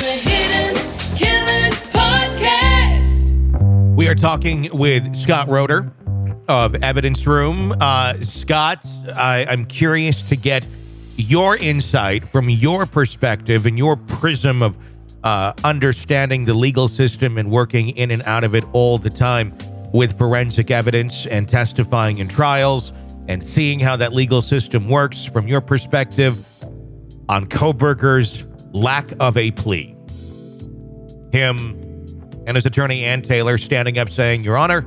The Hidden Killers Podcast. We are talking with Scott Roeder of Evidence Room. Scott, I'm curious to get your insight from your perspective and your prism of understanding the legal system and working in and out of it all the time with forensic evidence and testifying in trials and seeing how that legal system works from your perspective on Kohberger's lack of a plea. Him and his attorney, Ann Taylor, standing up saying, Your Honor,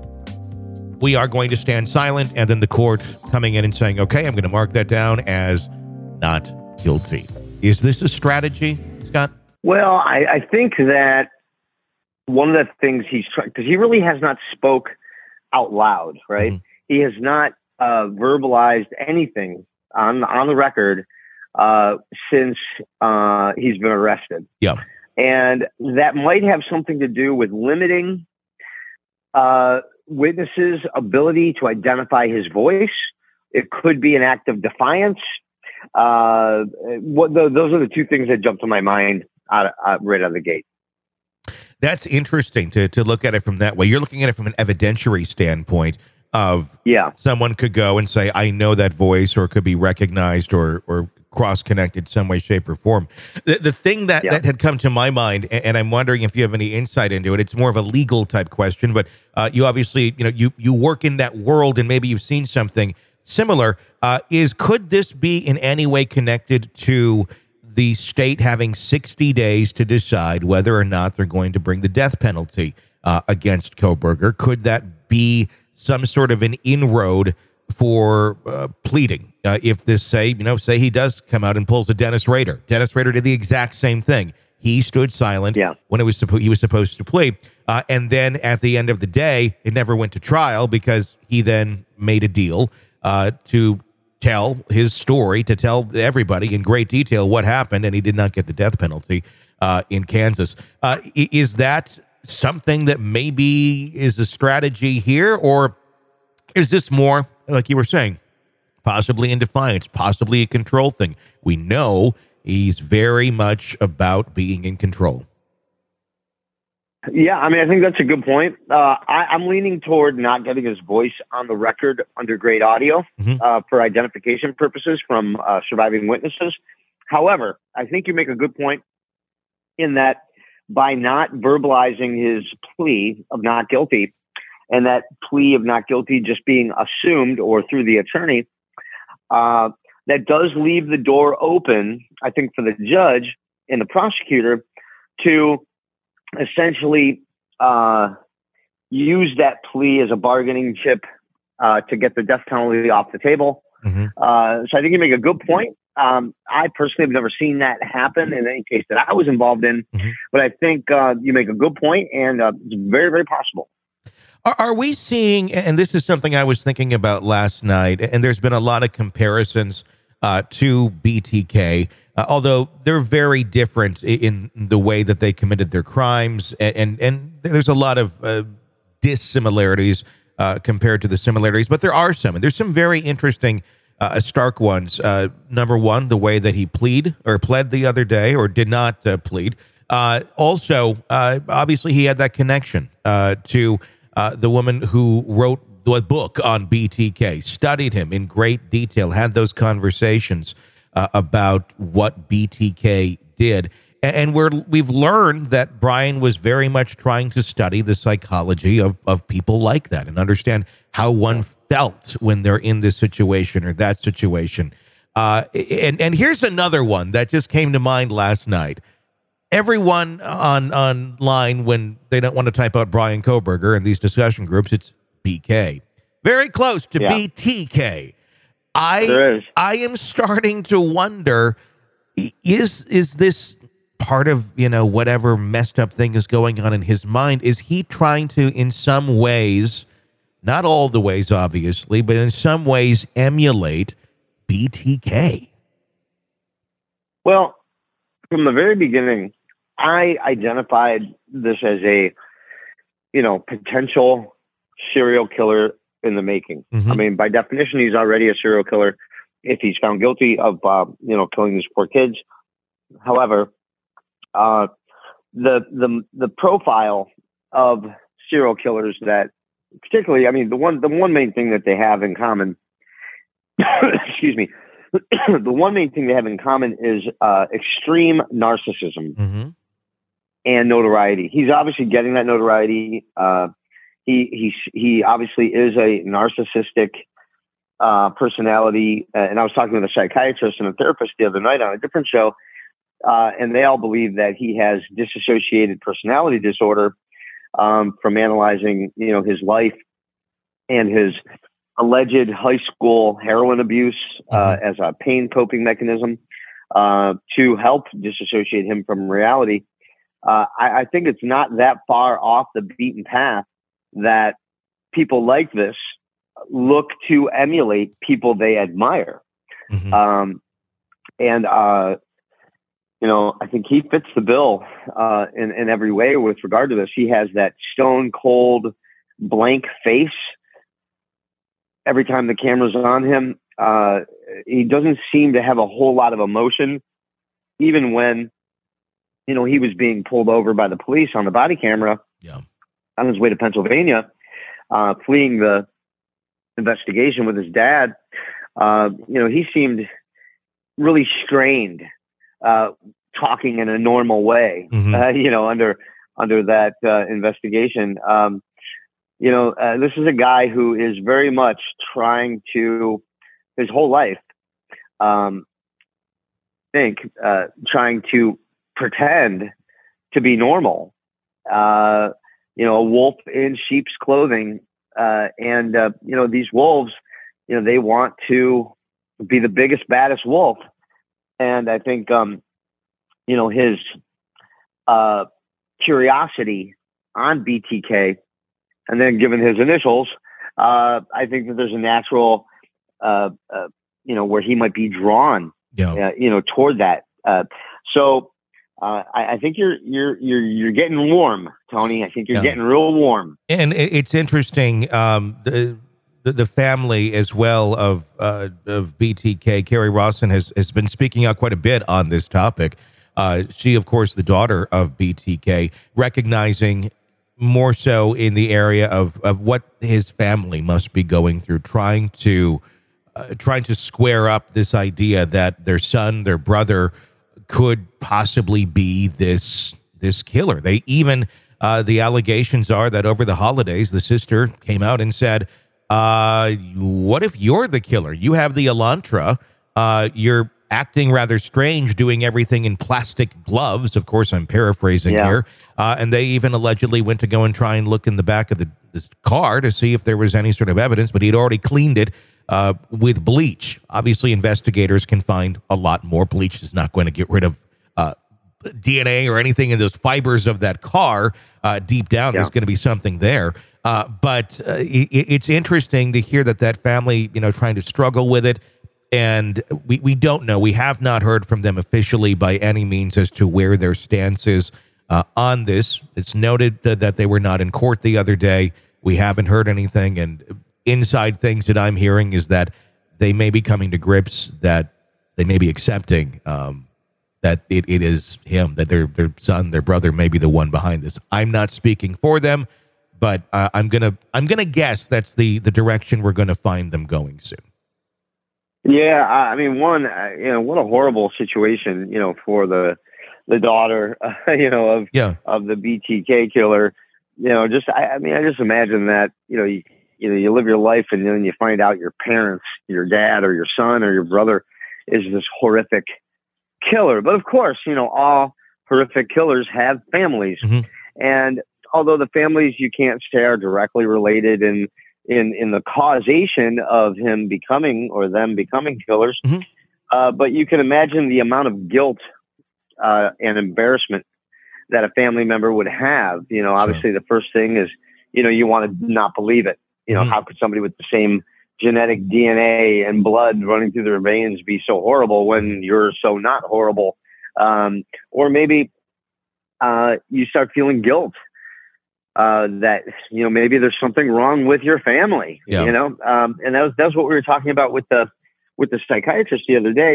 we are going to stand silent, and then the court coming in and saying, okay, I'm going to mark that down as not guilty. Is this a strategy, Scott? Well, I think that one of the things he's trying, because he really has not spoke out loud, right? Mm-hmm. He has not verbalized anything on the record since he's been arrested. Yeah. And that might have something to do with limiting witnesses' ability to identify his voice. It could be an act of defiance. Those are the two things that jump to my mind right out of the gate. That's interesting to look at it from that way. You're looking at it from an evidentiary standpoint of someone could go and say, I know that voice, or it could be recognized or cross-connected some way, shape, or form. The thing that had come to my mind, and I'm wondering if you have any insight into it, it's more of a legal type question, but you obviously, you work in that world and maybe you've seen something similar, could this be in any way connected to the state having 60 days to decide whether or not they're going to bring the death penalty against Kohberger? Could that be some sort of an inroad for pleading? If this, say he does come out and pulls a Dennis Rader. Dennis Rader did the exact same thing. He stood silent when he was supposed to plea. And then at the end of the day, it never went to trial because he then made a deal to tell his story, to tell everybody in great detail what happened, and he did not get the death penalty in Kansas. Is that something that maybe is a strategy here, or is this more, like you were saying, possibly in defiance, possibly a control thing? We know he's very much about being in control. Yeah, I think that's a good point. I'm leaning toward not getting his voice on the record under great audio for identification purposes from surviving witnesses. However, I think you make a good point in that by not verbalizing his plea of not guilty, and that plea of not guilty just being assumed or through the attorney, that does leave the door open, I think, for the judge and the prosecutor to essentially use that plea as a bargaining chip to get the death penalty off the table. So I think you make a good point. I personally have never seen that happen in any case that I was involved in, but I think you make a good point, and it's very, very possible. Are we seeing, and this is something I was thinking about last night, and there's been a lot of comparisons to BTK, although they're very different in the way that they committed their crimes, and there's a lot of dissimilarities compared to the similarities, but there are some, and there's some very interesting stark ones. Number one, the way that he pled the other day, or did not plead. Also, obviously, he had that connection to the woman who wrote the book on BTK, studied him in great detail, had those conversations about what BTK did. And we've learned that Brian was very much trying to study the psychology of people like that and understand how one felt when they're in this situation or that situation. And here's another one that just came to mind last night. Everyone online, when they don't want to type out Brian Kohberger in these discussion groups, it's BK. Very close to BTK. I am starting to wonder, is this part of, whatever messed up thing is going on in his mind? Is he trying to, in some ways, not all the ways, obviously, but in some ways emulate BTK? Well, from the very beginning, I identified this as a, potential serial killer in the making. By definition, he's already a serial killer if he's found guilty of, killing these poor kids. However, The profile of serial killers that, particularly, I mean, the one main thing that they have in common, excuse me, the one main thing they have in common is extreme narcissism and notoriety. He's obviously getting that notoriety. He obviously is a narcissistic personality. And I was talking with a psychiatrist and a therapist the other night on a different show, and they all believe that he has dissociated personality disorder from analyzing, his life and his alleged high school heroin abuse as a pain coping mechanism to help disassociate him from reality. I think it's not that far off the beaten path that people like this look to emulate people they admire. I think he fits the bill in every way with regard to this. He has that stone cold blank face every time the camera's on him. He doesn't seem to have a whole lot of emotion, even when, he was being pulled over by the police on the body camera on his way to Pennsylvania, fleeing the investigation with his dad. He seemed really strained, talking in a normal way, under that investigation. This is a guy who is very much trying to, his whole life, trying to pretend to be normal. A wolf in sheep's clothing. These wolves, they want to be the biggest, baddest wolf. And I think, his curiosity on BTK, and then given his initials, I think that there's a natural, where he might be drawn, toward that. I think you're getting warm, Tony. I think you're getting real warm. And it's interesting, the family as well of BTK. Kerri Rawson has been speaking out quite a bit on this topic. She, of course, the daughter of BTK, recognizing more so in the area of what his family must be going through, trying to square up this idea that their son, their brother, could possibly be this killer. They even, the allegations are that over the holidays, the sister came out and said, what if you're the killer? You have the Elantra. You're acting rather strange, doing everything in plastic gloves. Of course, I'm paraphrasing here. And they even allegedly went to go and try and look in the back of this car to see if there was any sort of evidence, but he'd already cleaned it with bleach. Obviously, investigators can find a lot more. Bleach is not going to get rid of DNA or anything in those fibers of that car. Deep down, there's going to be something there. But it's interesting to hear that family, trying to struggle with it. And we don't know. We have not heard from them officially by any means as to where their stance is on this. It's noted that they were not in court the other day. We haven't heard anything. And inside things that I'm hearing is that they may be coming to grips, that they may be accepting that it is him, that their son, their brother may be the one behind this. I'm not speaking for them, but I'm gonna guess that's the direction we're going to find them going soon. Yeah, I mean, what a horrible situation, for the daughter, of the BTK killer. I just imagine that, you live your life and then you find out your parents, your dad or your son or your brother is this horrific killer. But of course, all horrific killers have families. And although the families you can't say are directly related in the causation of him becoming or them becoming killers, but you can imagine the amount of guilt and embarrassment that a family member would have. Obviously the first thing is, you want to not believe it. How could somebody with the same genetic DNA and blood running through their veins be so horrible when you're so not horrible? Or maybe you start feeling guilt that, maybe there's something wrong with your family, and that's what we were talking about with the psychiatrist the other day.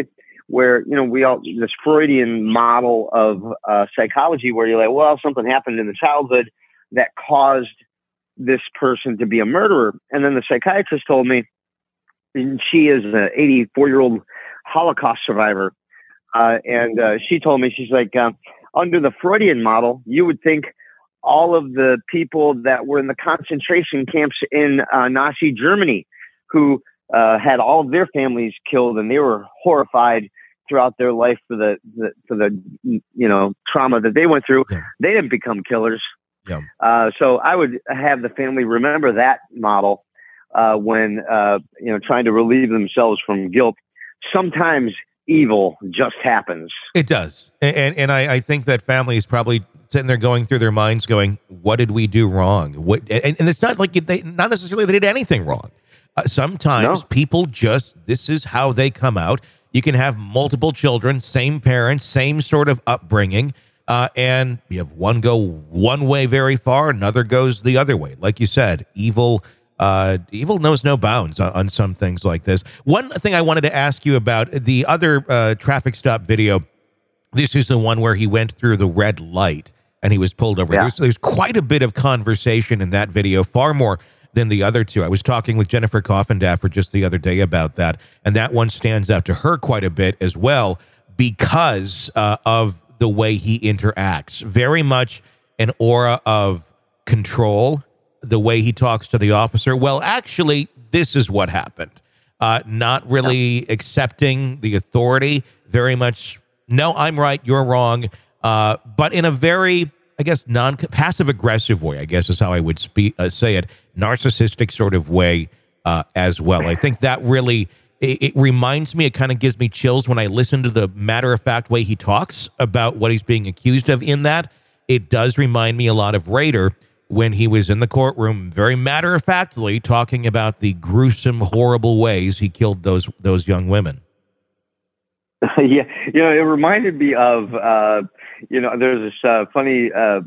where, this Freudian model of psychology where you're like, well, something happened in the childhood that caused this person to be a murderer. And then the psychiatrist told me, and she is an 84-year-old Holocaust survivor. And she told me, she's like, under the Freudian model, you would think all of the people that were in the concentration camps in Nazi Germany who had all of their families killed, and they were horrified throughout their life for the trauma that they went through. Yeah. They didn't become killers. Yeah. So I would have the family remember that model when trying to relieve themselves from guilt. Sometimes evil just happens. It does. And I think that family is probably sitting there going through their minds going, what did we do wrong? And it's not like not necessarily they did anything wrong. Sometimes people this is how they come out. You can have multiple children, same parents, same sort of upbringing, and you have one go one way very far, another goes the other way. Like you said, evil knows no bounds on some things like this. One thing I wanted to ask you about, the other traffic stop video, this is the one where he went through the red light and he was pulled over. Yeah. There's quite a bit of conversation in that video, far more than the other two. I was talking with Jennifer Coffindaffer just the other day about that, and that one stands out to her quite a bit as well because of the way he interacts. Very much an aura of control, the way he talks to the officer. Well, actually, this is what happened. Not really accepting the authority, very much, no, I'm right, you're wrong, but in a very, I guess, passive-aggressive way, I guess is how I would say it, narcissistic sort of way as well. I think that really, it reminds me, it kind of gives me chills when I listen to the matter-of-fact way he talks about what he's being accused of in that. It does remind me a lot of Rader when he was in the courtroom, very matter-of-factly talking about the gruesome, horrible ways he killed those young women. Yeah, it reminded me of, there's this funny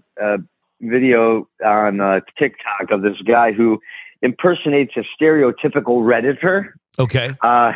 video on TikTok of this guy who impersonates a stereotypical Redditor. Okay.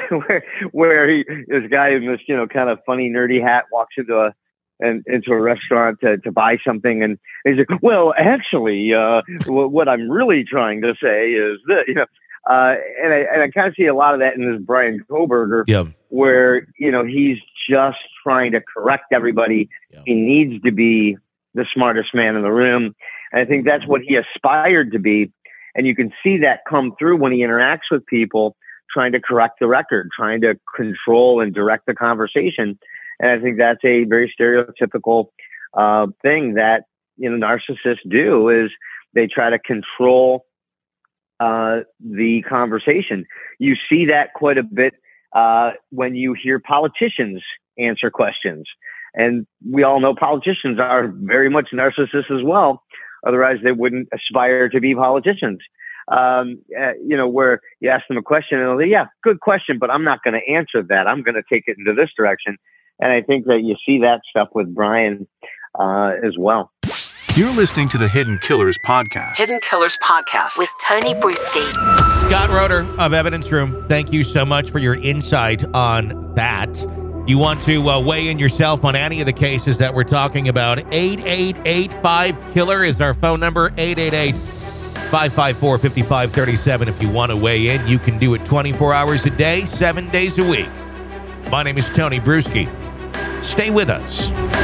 Where this guy in this, kind of funny, nerdy hat walks into a restaurant to buy something, and he's like, well, actually, what I'm really trying to say is that, and I kind of see a lot of that in this Brian Koberger, where, he's just trying to correct everybody. Yeah. He needs to be the smartest man in the room. And I think that's what he aspired to be. And you can see that come through when he interacts with people, trying to correct the record, trying to control and direct the conversation. And I think that's a very stereotypical thing that, narcissists do, is they try to control the conversation. You see that quite a bit when you hear politicians answer questions. And we all know politicians are very much narcissists as well. Otherwise, they wouldn't aspire to be politicians. Where you ask them a question and they'll say, yeah, good question, but I'm not going to answer that. I'm going to take it into this direction. And I think that you see that stuff with Brian as well. You're listening to the Hidden Killers Podcast. Hidden Killers Podcast with Tony Bruschi. Scott Roeder of Evidence Room, thank you so much for your insight on that. You want to weigh in yourself on any of the cases that we're talking about, 8885-KILLER is our phone number, 888-554-5537. If you want to weigh in, you can do it 24 hours a day, 7 days a week. My name is Tony Bruschi. Stay with us.